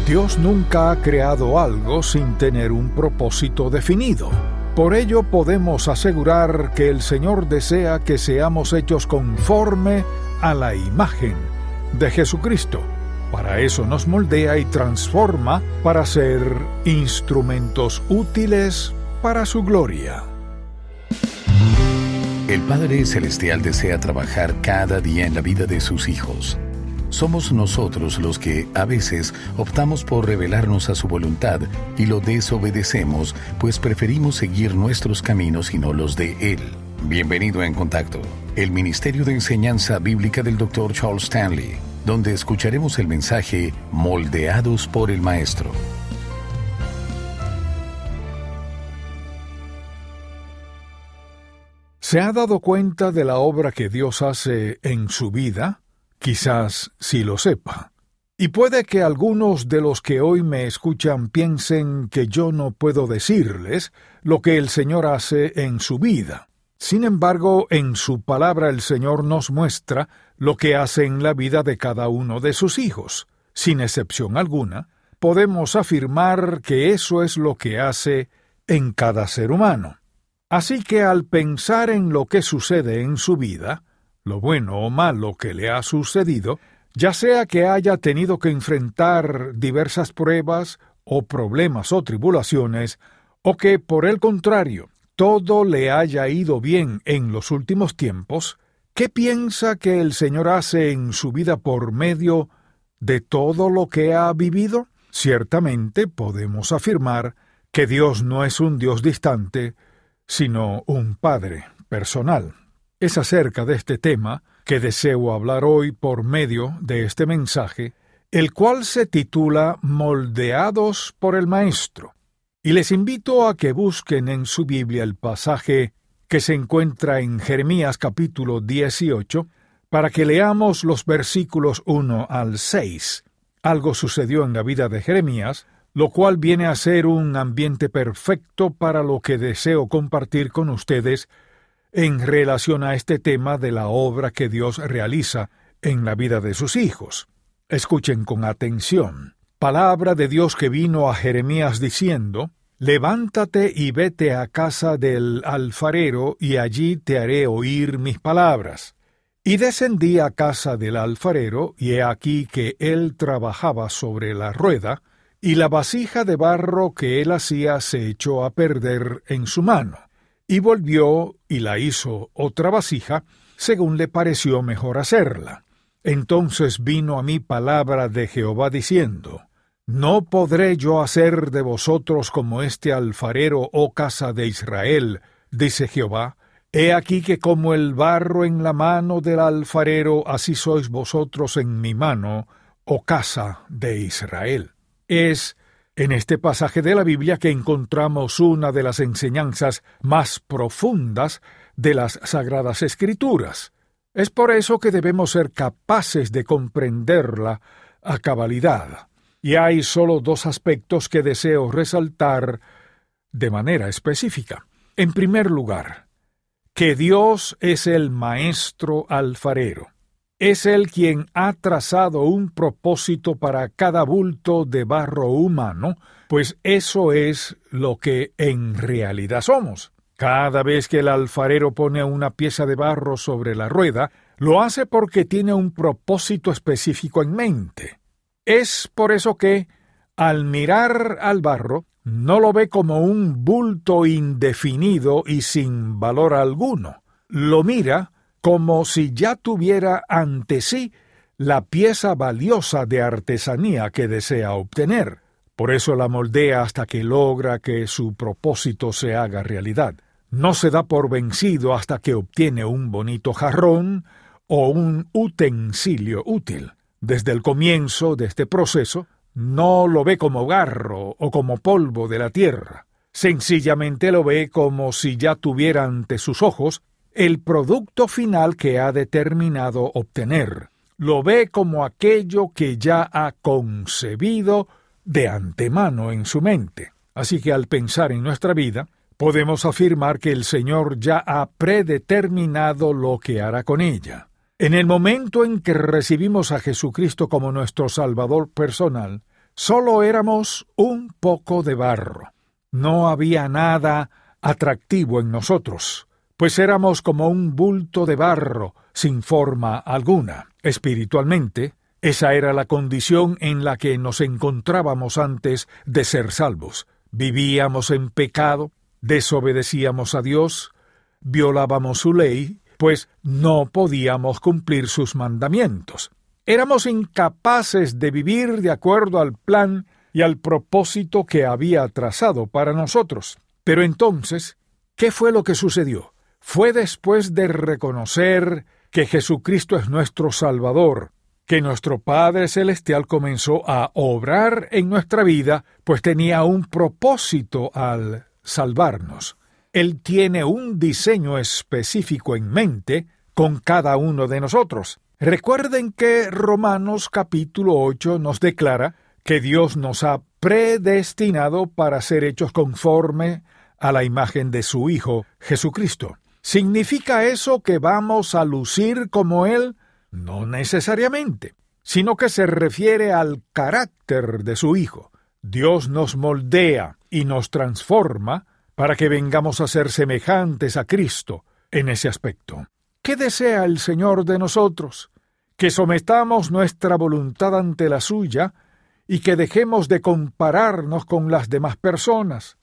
Dios nunca ha creado algo sin tener un propósito definido. Por ello podemos asegurar que el Señor desea que seamos hechos conforme a la imagen de Jesucristo. Para eso nos moldea y transforma para ser instrumentos útiles para su gloria. El Padre Celestial desea trabajar cada día en la vida de sus hijos. Somos nosotros los que, a veces, optamos por rebelarnos a su voluntad y lo desobedecemos, pues preferimos seguir nuestros caminos y no los de Él. Bienvenido a En Contacto, el Ministerio de Enseñanza Bíblica del Dr. Charles Stanley, donde escucharemos el mensaje Moldeados por el Maestro. ¿Se ha dado cuenta de la obra que Dios hace en su vida? Quizás sí lo sepa. Y puede que algunos de los que hoy me escuchan piensen que yo no puedo decirles lo que el Señor hace en su vida. Sin embargo, en su palabra el Señor nos muestra lo que hace en la vida de cada uno de sus hijos. Sin excepción alguna, podemos afirmar que eso es lo que hace en cada ser humano. Así que al pensar en lo que sucede en su vida, lo bueno o malo que le ha sucedido, ya sea que haya tenido que enfrentar diversas pruebas o problemas o tribulaciones, o que, por el contrario, todo le haya ido bien en los últimos tiempos, ¿qué piensa que el Señor hace en su vida por medio de todo lo que ha vivido? Ciertamente podemos afirmar que Dios no es un Dios distante, sino un Padre personal. Es acerca de este tema que deseo hablar hoy por medio de este mensaje, el cual se titula Moldeados por el Maestro. Y les invito a que busquen en su Biblia el pasaje que se encuentra en Jeremías capítulo 18, para que leamos los versículos 1 al 6. Algo sucedió en la vida de Jeremías, lo cual viene a ser un ambiente perfecto para lo que deseo compartir con ustedes en relación a este tema de la obra que Dios realiza en la vida de sus hijos. Escuchen con atención. Palabra de Dios que vino a Jeremías diciendo: «Levántate y vete a casa del alfarero, y allí te haré oír mis palabras». Y descendí a casa del alfarero, y he aquí que él trabajaba sobre la rueda, y la vasija de barro que él hacía se echó a perder en su mano. Y volvió y la hizo otra vasija, según le pareció mejor hacerla. Entonces vino a mí palabra de Jehová diciendo: «¿No podré yo hacer de vosotros como este alfarero, oh casa de Israel?», dice Jehová. «He aquí que como el barro en la mano del alfarero, así sois vosotros en mi mano, oh casa de Israel». Es en este pasaje de la Biblia que encontramos una de las enseñanzas más profundas de las Sagradas Escrituras. Es por eso que debemos ser capaces de comprenderla a cabalidad. Y hay solo dos aspectos que deseo resaltar de manera específica. En primer lugar, que Dios es el maestro alfarero. Es Él quien ha trazado un propósito para cada bulto de barro humano, pues eso es lo que en realidad somos. Cada vez que el alfarero pone una pieza de barro sobre la rueda, lo hace porque tiene un propósito específico en mente. Es por eso que, al mirar al barro, no lo ve como un bulto indefinido y sin valor alguno. Lo mira como si ya tuviera ante sí la pieza valiosa de artesanía que desea obtener. Por eso la moldea hasta que logra que su propósito se haga realidad. No se da por vencido hasta que obtiene un bonito jarrón o un utensilio útil. Desde el comienzo de este proceso, no lo ve como barro o como polvo de la tierra. Sencillamente lo ve como si ya tuviera ante sus ojos el producto final que ha determinado obtener. Lo ve como aquello que ya ha concebido de antemano en su mente. Así que al pensar en nuestra vida, podemos afirmar que el Señor ya ha predeterminado lo que hará con ella. En el momento en que recibimos a Jesucristo como nuestro Salvador personal, Solo éramos un poco de barro. No había nada atractivo en nosotros, pues éramos como un bulto de barro sin forma alguna. Espiritualmente, esa era la condición en la que nos encontrábamos antes de ser salvos. Vivíamos en pecado, desobedecíamos a Dios, violábamos su ley, pues no podíamos cumplir sus mandamientos. Éramos incapaces de vivir de acuerdo al plan y al propósito que había trazado para nosotros. Pero entonces, ¿qué fue lo que sucedió? Fue después de reconocer que Jesucristo es nuestro Salvador, que nuestro Padre Celestial comenzó a obrar en nuestra vida, pues tenía un propósito al salvarnos. Él tiene un diseño específico en mente con cada uno de nosotros. Recuerden que Romanos capítulo 8 nos declara que Dios nos ha predestinado para ser hechos conforme a la imagen de su Hijo Jesucristo. ¿Significa eso que vamos a lucir como Él? No necesariamente, sino que se refiere al carácter de su Hijo. Dios nos moldea y nos transforma para que vengamos a ser semejantes a Cristo en ese aspecto. ¿Qué desea el Señor de nosotros? Que sometamos nuestra voluntad ante la suya y que dejemos de compararnos con las demás personas.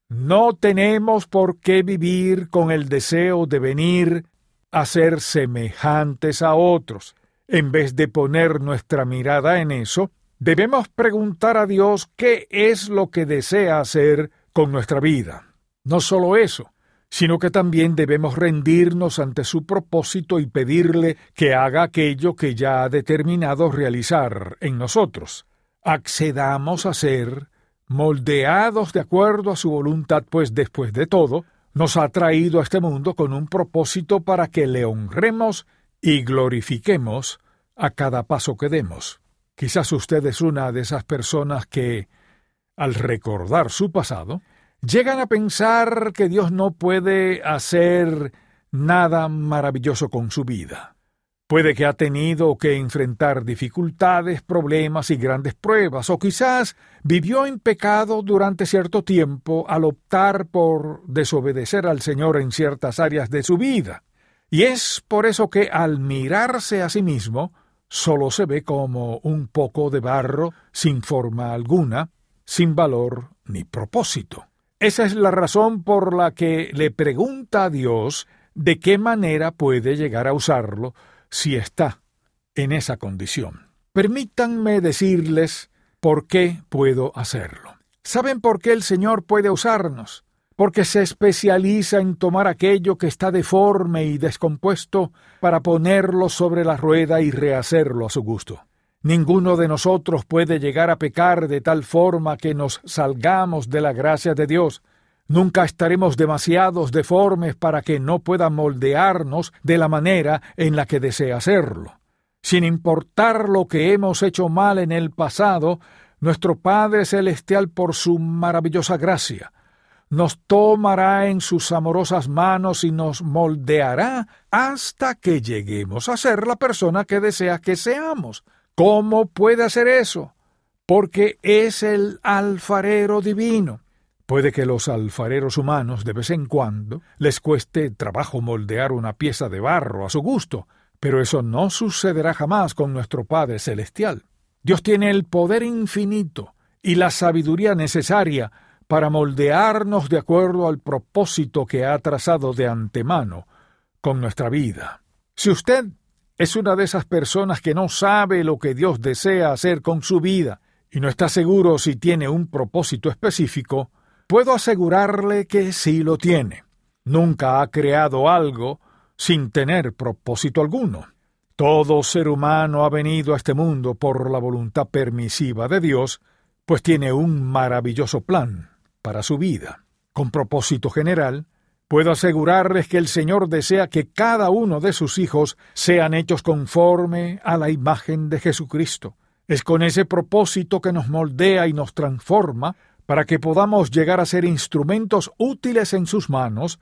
No tenemos por qué vivir con el deseo de venir a ser semejantes a otros. En vez de poner nuestra mirada en eso, debemos preguntar a Dios qué es lo que desea hacer con nuestra vida. No solo eso, sino que también debemos rendirnos ante su propósito y pedirle que haga aquello que ya ha determinado realizar en nosotros. Accedamos a ser moldeados de acuerdo a su voluntad, pues después de todo, nos ha traído a este mundo con un propósito para que le honremos y glorifiquemos a cada paso que demos. Quizás usted es una de esas personas que, al recordar su pasado, llegan a pensar que Dios no puede hacer nada maravilloso con su vida. Puede que ha tenido que enfrentar dificultades, problemas y grandes pruebas, o quizás vivió en pecado durante cierto tiempo al optar por desobedecer al Señor en ciertas áreas de su vida. Y es por eso que al mirarse a sí mismo, solo se ve como un poco de barro sin forma alguna, sin valor ni propósito. Esa es la razón por la que le pregunta a Dios de qué manera puede llegar a usarlo si está en esa condición. Permítanme decirles por qué puedo hacerlo. ¿Saben por qué el Señor puede usarnos? Porque se especializa en tomar aquello que está deforme y descompuesto para ponerlo sobre la rueda y rehacerlo a su gusto. Ninguno de nosotros puede llegar a pecar de tal forma que nos salgamos de la gracia de Dios. Nunca estaremos demasiados deformes para que no pueda moldearnos de la manera en la que desea hacerlo. Sin importar lo que hemos hecho mal en el pasado, nuestro Padre Celestial, por su maravillosa gracia, nos tomará en sus amorosas manos y nos moldeará hasta que lleguemos a ser la persona que desea que seamos. ¿Cómo puede hacer eso? Porque es el alfarero divino. Puede que los alfareros humanos de vez en cuando les cueste trabajo moldear una pieza de barro a su gusto, pero eso no sucederá jamás con nuestro Padre Celestial. Dios tiene el poder infinito y la sabiduría necesaria para moldearnos de acuerdo al propósito que ha trazado de antemano con nuestra vida. Si usted es una de esas personas que no sabe lo que Dios desea hacer con su vida y no está seguro si tiene un propósito específico, puedo asegurarle que sí lo tiene. Nunca ha creado algo sin tener propósito alguno. Todo ser humano ha venido a este mundo por la voluntad permisiva de Dios, pues tiene un maravilloso plan para su vida. Con propósito general, puedo asegurarles que el Señor desea que cada uno de sus hijos sean hechos conforme a la imagen de Jesucristo. Es con ese propósito que nos moldea y nos transforma para que podamos llegar a ser instrumentos útiles en sus manos,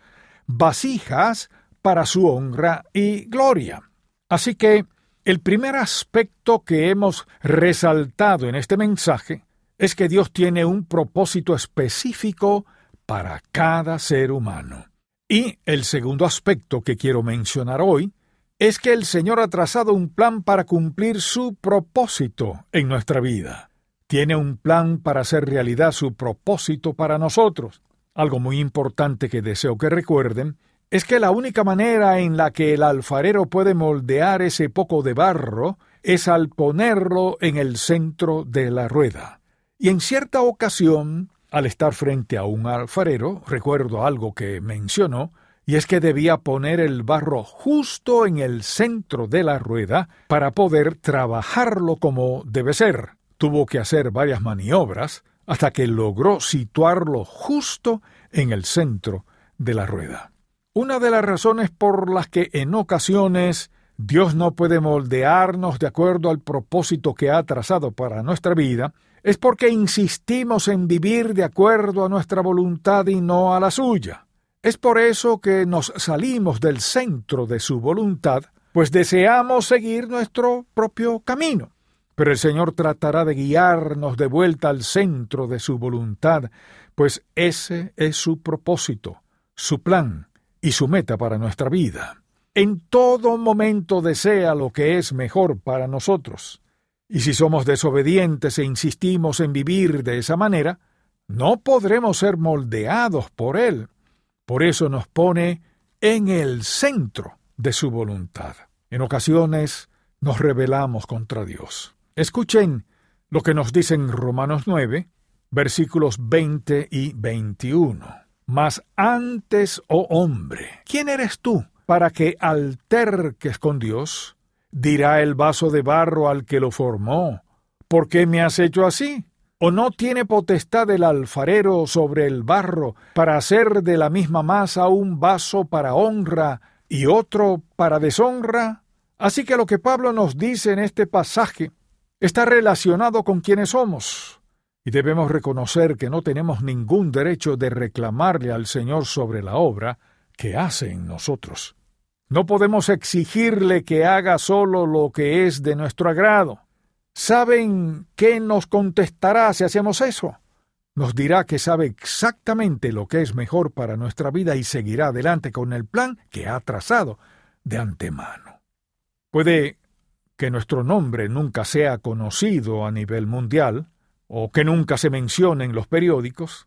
vasijas para su honra y gloria. Así que el primer aspecto que hemos resaltado en este mensaje es que Dios tiene un propósito específico para cada ser humano. Y el segundo aspecto que quiero mencionar hoy es que el Señor ha trazado un plan para cumplir su propósito en nuestra vida. Tiene un plan para hacer realidad su propósito para nosotros. Algo muy importante que deseo que recuerden es que la única manera en la que el alfarero puede moldear ese poco de barro es al ponerlo en el centro de la rueda. Y en cierta ocasión, al estar frente a un alfarero, recuerdo algo que mencionó, y es que debía poner el barro justo en el centro de la rueda para poder trabajarlo como debe ser. Tuvo que hacer varias maniobras hasta que logró situarlo justo en el centro de la rueda. Una de las razones por las que en ocasiones Dios no puede moldearnos de acuerdo al propósito que ha trazado para nuestra vida es porque insistimos en vivir de acuerdo a nuestra voluntad y no a la suya. Es por eso que nos salimos del centro de su voluntad, pues deseamos seguir nuestro propio camino. Pero el Señor tratará de guiarnos de vuelta al centro de su voluntad, pues ese es su propósito, su plan y su meta para nuestra vida. En todo momento desea lo que es mejor para nosotros. Y si somos desobedientes e insistimos en vivir de esa manera, no podremos ser moldeados por Él. Por eso nos pone en el centro de su voluntad. En ocasiones nos rebelamos contra Dios. Escuchen lo que nos dice en Romanos 9, versículos 20 y 21. Mas antes, oh hombre, ¿quién eres tú para que alterques con Dios? Dirá el vaso de barro al que lo formó, ¿por qué me has hecho así? ¿O no tiene potestad el alfarero sobre el barro para hacer de la misma masa un vaso para honra y otro para deshonra? Así que lo que Pablo nos dice en este pasaje está relacionado con quienes somos, y debemos reconocer que no tenemos ningún derecho de reclamarle al Señor sobre la obra que hace en nosotros. No podemos exigirle que haga solo lo que es de nuestro agrado. ¿Saben qué nos contestará si hacemos eso? Nos dirá que sabe exactamente lo que es mejor para nuestra vida y seguirá adelante con el plan que ha trazado de antemano. Puede que nuestro nombre nunca sea conocido a nivel mundial, o que nunca se mencione en los periódicos,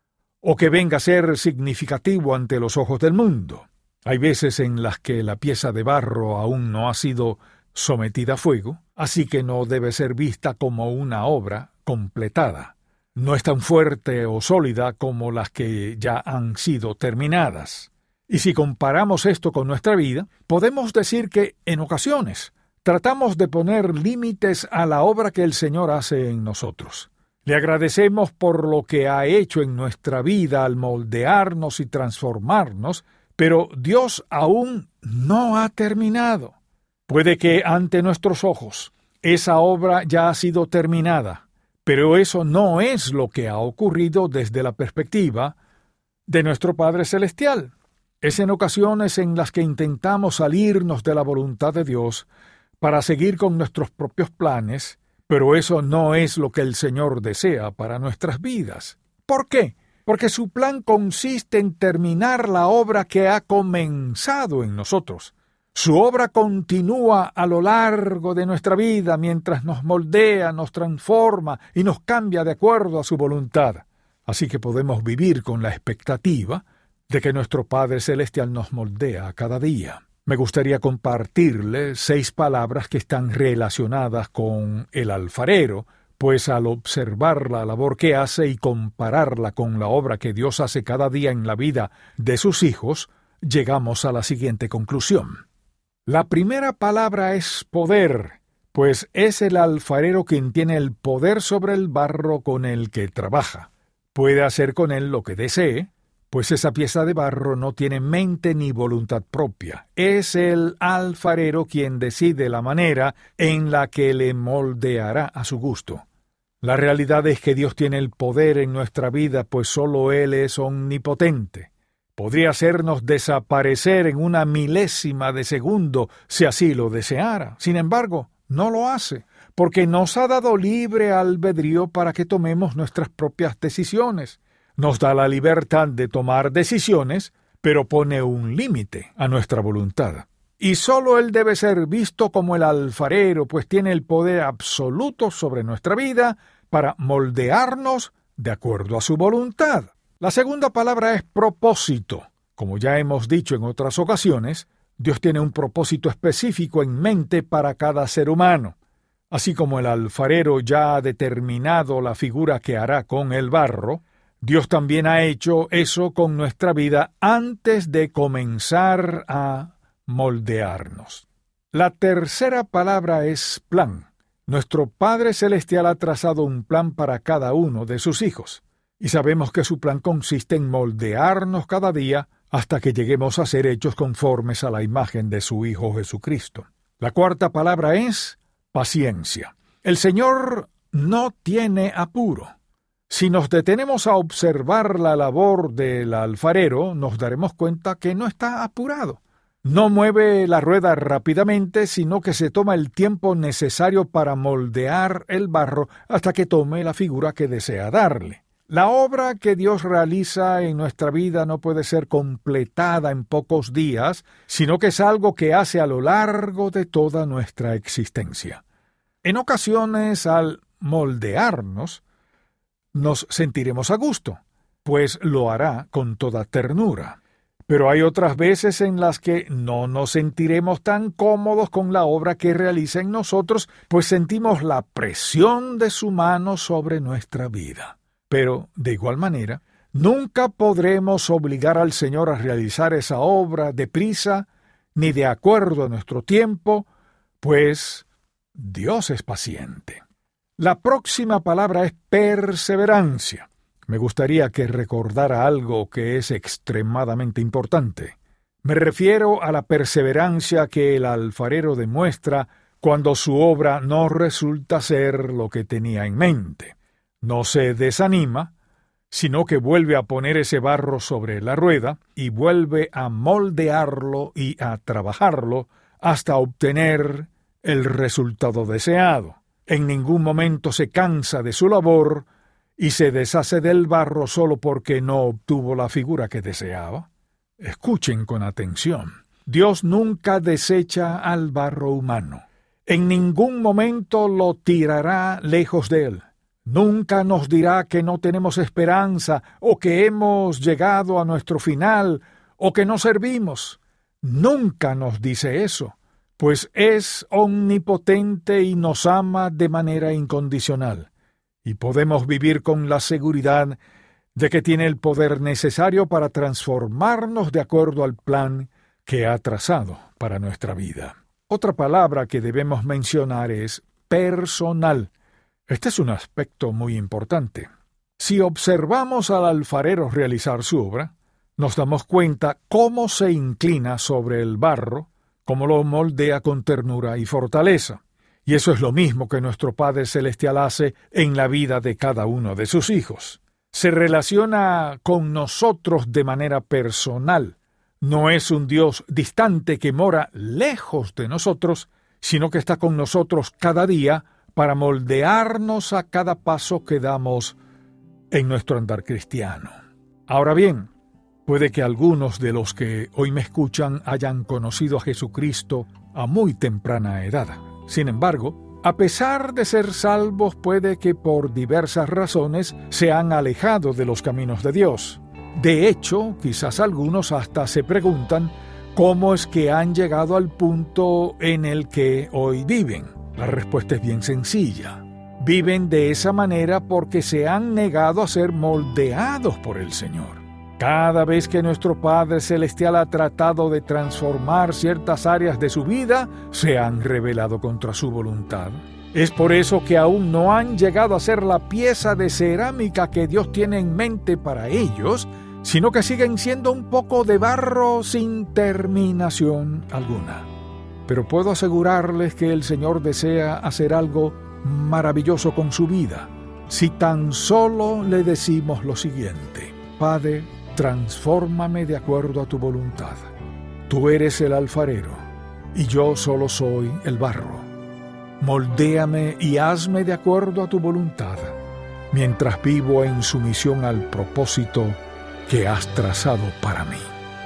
o que venga a ser significativo ante los ojos del mundo. Hay veces en las que la pieza de barro aún no ha sido sometida a fuego, así que no debe ser vista como una obra completada. No es tan fuerte o sólida como las que ya han sido terminadas. Y si comparamos esto con nuestra vida, podemos decir que, en ocasiones, tratamos de poner límites a la obra que el Señor hace en nosotros. Le agradecemos por lo que ha hecho en nuestra vida al moldearnos y transformarnos, pero Dios aún no ha terminado. Puede que ante nuestros ojos esa obra ya ha sido terminada, pero eso no es lo que ha ocurrido desde la perspectiva de nuestro Padre Celestial. Es en ocasiones en las que intentamos salirnos de la voluntad de Dios para seguir con nuestros propios planes, pero eso no es lo que el Señor desea para nuestras vidas. ¿Por qué? Porque su plan consiste en terminar la obra que ha comenzado en nosotros. Su obra continúa a lo largo de nuestra vida mientras nos moldea, nos transforma y nos cambia de acuerdo a su voluntad. Así que podemos vivir con la expectativa de que nuestro Padre Celestial nos moldea cada día. Me gustaría compartirle 6 palabras que están relacionadas con el alfarero, pues al observar la labor que hace y compararla con la obra que Dios hace cada día en la vida de sus hijos, llegamos a la siguiente conclusión. La primera palabra es poder, pues es el alfarero quien tiene el poder sobre el barro con el que trabaja. Puede hacer con él lo que desee, pues esa pieza de barro no tiene mente ni voluntad propia. Es el alfarero quien decide la manera en la que le moldeará a su gusto. La realidad es que Dios tiene el poder en nuestra vida, pues solo Él es omnipotente. Podría hacernos desaparecer en una milésima de segundo si así lo deseara. Sin embargo, no lo hace, porque nos ha dado libre albedrío para que tomemos nuestras propias decisiones. Nos da la libertad de tomar decisiones, pero pone un límite a nuestra voluntad. Y solo Él debe ser visto como el alfarero, pues tiene el poder absoluto sobre nuestra vida para moldearnos de acuerdo a su voluntad. La segunda palabra es propósito. Como ya hemos dicho en otras ocasiones, Dios tiene un propósito específico en mente para cada ser humano. Así como el alfarero ya ha determinado la figura que hará con el barro, Dios también ha hecho eso con nuestra vida antes de comenzar a moldearnos. La tercera palabra es plan. Nuestro Padre Celestial ha trazado un plan para cada uno de sus hijos, y sabemos que su plan consiste en moldearnos cada día hasta que lleguemos a ser hechos conformes a la imagen de su Hijo Jesucristo. La cuarta palabra es paciencia. El Señor no tiene apuro. Si nos detenemos a observar la labor del alfarero, nos daremos cuenta que no está apurado. No mueve la rueda rápidamente, sino que se toma el tiempo necesario para moldear el barro hasta que tome la figura que desea darle. La obra que Dios realiza en nuestra vida no puede ser completada en pocos días, sino que es algo que hace a lo largo de toda nuestra existencia. En ocasiones, al moldearnos, nos sentiremos a gusto, pues lo hará con toda ternura. Pero hay otras veces en las que no nos sentiremos tan cómodos con la obra que realiza en nosotros, pues sentimos la presión de su mano sobre nuestra vida. Pero, de igual manera, nunca podremos obligar al Señor a realizar esa obra deprisa, ni de acuerdo a nuestro tiempo, pues Dios es paciente. La próxima palabra es perseverancia. Me gustaría que recordara algo que es extremadamente importante. Me refiero a la perseverancia que el alfarero demuestra cuando su obra no resulta ser lo que tenía en mente. No se desanima, sino que vuelve a poner ese barro sobre la rueda y vuelve a moldearlo y a trabajarlo hasta obtener el resultado deseado. En ningún momento se cansa de su labor y se deshace del barro solo porque no obtuvo la figura que deseaba. Escuchen con atención. Dios nunca desecha al barro humano. En ningún momento lo tirará lejos de él. Nunca nos dirá que no tenemos esperanza, o que hemos llegado a nuestro final, o que no servimos. Nunca nos dice eso, pues es omnipotente y nos ama de manera incondicional. Y podemos vivir con la seguridad de que tiene el poder necesario para transformarnos de acuerdo al plan que ha trazado para nuestra vida. Otra palabra que debemos mencionar es personal. Este es un aspecto muy importante. Si observamos al alfarero realizar su obra, nos damos cuenta cómo se inclina sobre el barro, cómo lo moldea con ternura y fortaleza. Y eso es lo mismo que nuestro Padre Celestial hace en la vida de cada uno de sus hijos. Se relaciona con nosotros de manera personal. No es un Dios distante que mora lejos de nosotros, sino que está con nosotros cada día para moldearnos a cada paso que damos en nuestro andar cristiano. Ahora bien, puede que algunos de los que hoy me escuchan hayan conocido a Jesucristo a muy temprana edad. Sin embargo, a pesar de ser salvos, puede que por diversas razones se han alejado de los caminos de Dios. De hecho, quizás algunos hasta se preguntan cómo es que han llegado al punto en el que hoy viven. La respuesta es bien sencilla. Viven de esa manera porque se han negado a ser moldeados por el Señor. Cada vez que nuestro Padre Celestial ha tratado de transformar ciertas áreas de su vida, se han rebelado contra su voluntad. Es por eso que aún no han llegado a ser la pieza de cerámica que Dios tiene en mente para ellos, sino que siguen siendo un poco de barro sin terminación alguna. Pero puedo asegurarles que el Señor desea hacer algo maravilloso con su vida, si tan solo le decimos lo siguiente: Padre, transfórmame de acuerdo a tu voluntad. Tú eres el alfarero, y yo solo soy el barro. Moldéame y hazme de acuerdo a tu voluntad, mientras vivo en sumisión al propósito que has trazado para mí.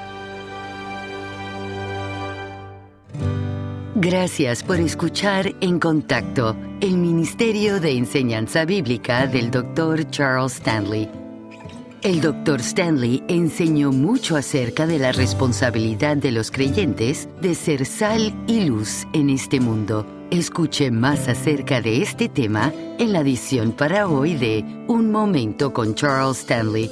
Gracias por escuchar En Contacto, el Ministerio de Enseñanza Bíblica del Dr. Charles Stanley. El Dr. Stanley enseñó mucho acerca de la responsabilidad de los creyentes de ser sal y luz en este mundo. Escuche más acerca de este tema en la edición para hoy de Un Momento con Charles Stanley.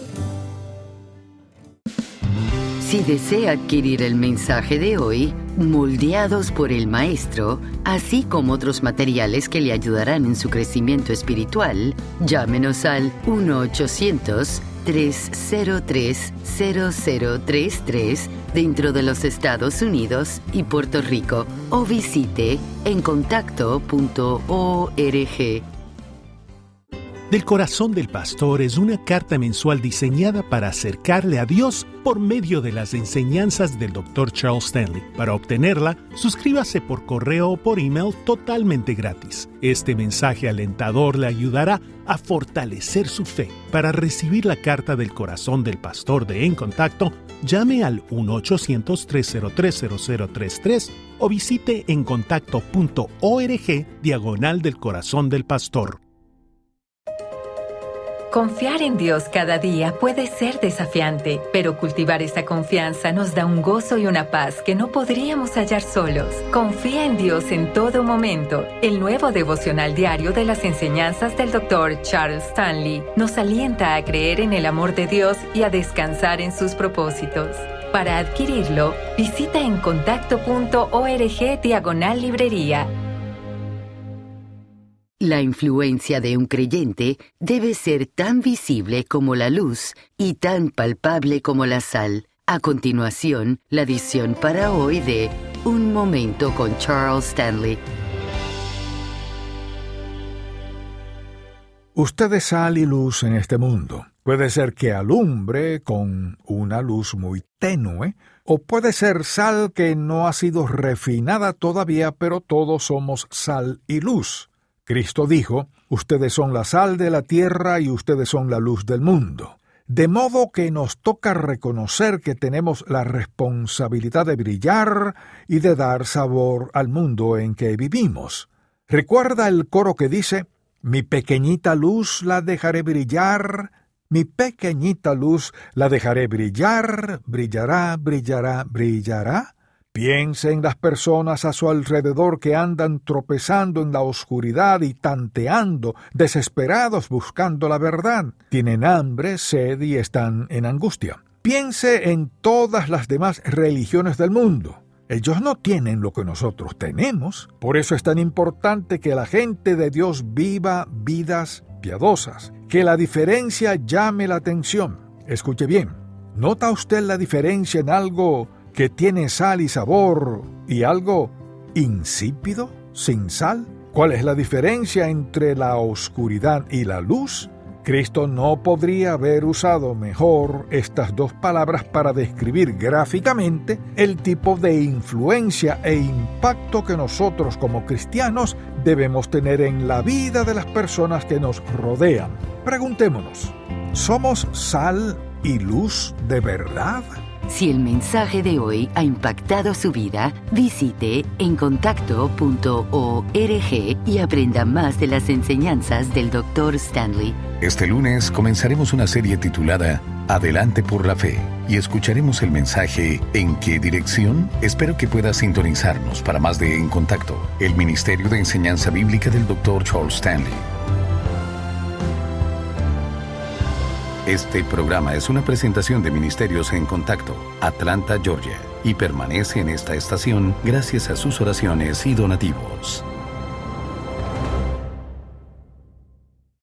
Si desea adquirir el mensaje de hoy, Moldeados por el Maestro, así como otros materiales que le ayudarán en su crecimiento espiritual, llámenos al 1-800-303-0033 dentro de los Estados Unidos y Puerto Rico o visite encontacto.org. Del Corazón del Pastor es una carta mensual diseñada para acercarle a Dios por medio de las enseñanzas del Dr. Charles Stanley. Para obtenerla, suscríbase por correo o por email totalmente gratis. Este mensaje alentador le ayudará a fortalecer su fe. Para recibir la carta del Corazón del Pastor de En Contacto, llame al 1-800-303-0033 o visite encontacto.org / del Corazón del Pastor. Confiar en Dios cada día puede ser desafiante, pero cultivar esa confianza nos da un gozo y una paz que no podríamos hallar solos. Confía en Dios en todo momento. El nuevo devocional diario de las enseñanzas del Dr. Charles Stanley nos alienta a creer en el amor de Dios y a descansar en sus propósitos. Para adquirirlo, visita encontacto.org / librería. La influencia de un creyente debe ser tan visible como la luz y tan palpable como la sal. A continuación, la edición para hoy de Un Momento con Charles Stanley. Usted es sal y luz en este mundo. Puede ser que alumbre con una luz muy tenue, o puede ser sal que no ha sido refinada todavía, pero todos somos sal y luz. Cristo dijo, ustedes son la sal de la tierra y ustedes son la luz del mundo. De modo que nos toca reconocer que tenemos la responsabilidad de brillar y de dar sabor al mundo en que vivimos. ¿Recuerda el coro que dice, mi pequeñita luz la dejaré brillar, mi pequeñita luz la dejaré brillar, brillará, brillará, brillará? Piense en las personas a su alrededor que andan tropezando en la oscuridad y tanteando, desesperados buscando la verdad. Tienen hambre, sed y están en angustia. Piense en todas las demás religiones del mundo. Ellos no tienen lo que nosotros tenemos. Por eso es tan importante que la gente de Dios viva vidas piadosas. Que la diferencia llame la atención. Escuche bien. ¿Nota usted la diferencia en algo que tiene sal y sabor y algo insípido, sin sal? ¿Cuál es la diferencia entre la oscuridad y la luz? Cristo no podría haber usado mejor estas dos palabras para describir gráficamente el tipo de influencia e impacto que nosotros como cristianos debemos tener en la vida de las personas que nos rodean. Preguntémonos, ¿somos sal y luz de verdad? Si el mensaje de hoy ha impactado su vida, visite encontacto.org y aprenda más de las enseñanzas del Dr. Stanley. Este lunes comenzaremos una serie titulada Adelante por la Fe y escucharemos el mensaje ¿En qué dirección? Espero que pueda sintonizarnos para más de En Contacto, el Ministerio de Enseñanza Bíblica del Dr. Charles Stanley. Este programa es una presentación de Ministerios En Contacto, Atlanta, Georgia, y permanece en esta estación gracias a sus oraciones y donativos.